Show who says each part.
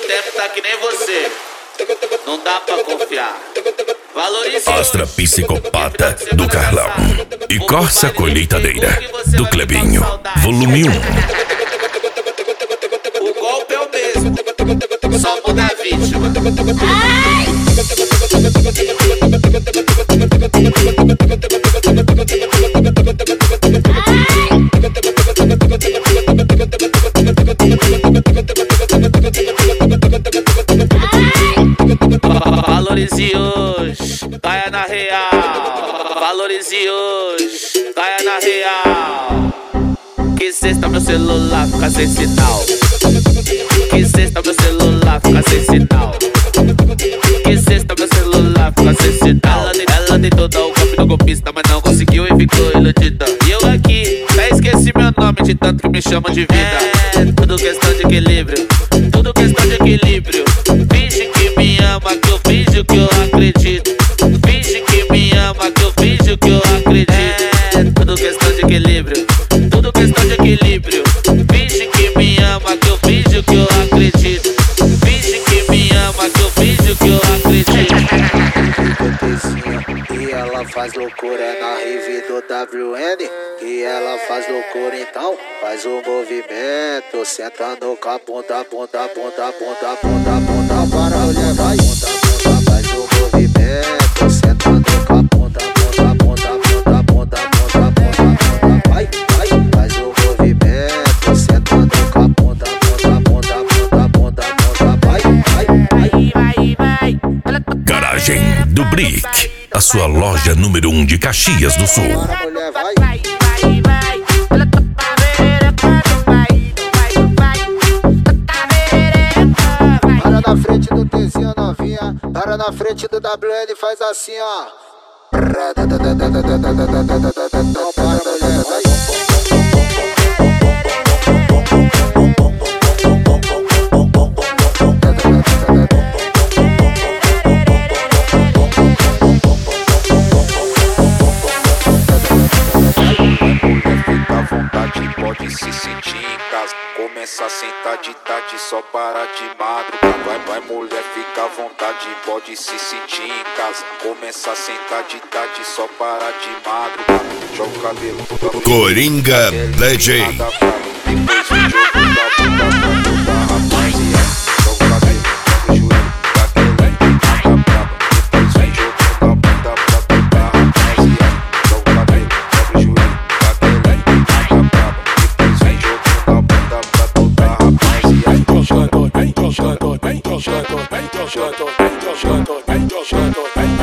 Speaker 1: tempo tá que nem você. Não dá pra confiar. Valorize
Speaker 2: Astra Psicopata do Carlão e Corsa Colheitadeira do Clebinho, volume 1.
Speaker 1: O golpe é o mesmo, só muda a vítima. Valorize hoje, caia na real. Valorize hoje, caia na real. Que sexta meu celular fica sem sinal. Que sexta meu celular fica sem sinal. Que sexta meu celular fica sem sinal. Ela tentou dar o golpe no golpista, mas não conseguiu e ficou iludida. E eu aqui, até esqueci meu nome de tanto que me chamam de vida. É tudo questão de equilíbrio, tudo questão de equilíbrio. Finge que me ama, que eu finjo que eu acredito. Finge que me ama, que eu finjo que eu acredito. É tudo questão de equilíbrio, tudo questão de equilíbrio. Finge que me ama, que eu finjo que eu acredito. Finge que me ama, que eu finjo que eu acredito.
Speaker 3: E ela faz loucura na rave do WN. E ela faz loucura, então faz o movimento. Sentando com a bunda, bunda, bunda, bunda, bunda, bunda. Para mulher, vai. Bunda, bunda, faz o movimento. Sentando com a bunda, bunda, bunda, bunda, bunda, bunda, bunda. Vai, vai, faz o movimento. Sentando com a bunda, bunda, bunda, bunda, bunda, bunda. Vai, vai, vai.
Speaker 2: Garagem do Brick, a sua loja número 1 de Caxias do Sul.
Speaker 3: Para mulher, vai. Para na frente do Tzinho novinha, para na frente do WN, faz assim, ó. Não para, mulher, vai.
Speaker 4: Fica à vontade, pode se sentir em casa. Começa a sentar de tarde, só para de madrugada. Vai mulher, fica à vontade, pode se sentir em casa. Começa a sentar de tarde, só para de madrugada. Joga o cabelo toda
Speaker 2: Coringa DJ.
Speaker 4: Depois o jogo da bunda da rapaziada. Joga o cabelo, joga o joelho, daquele nada brava. Depois vem jogando a bunda pra toda a rapaziada. Joga o cabelo, joga o joelho, daquele nada brava. Depois vem jogando a bunda pra toda a rapaziada.
Speaker 5: Vem jogando, vem jogando, vem jogando, vem jogando, vem jogando, vem jogando, vem jogando, vem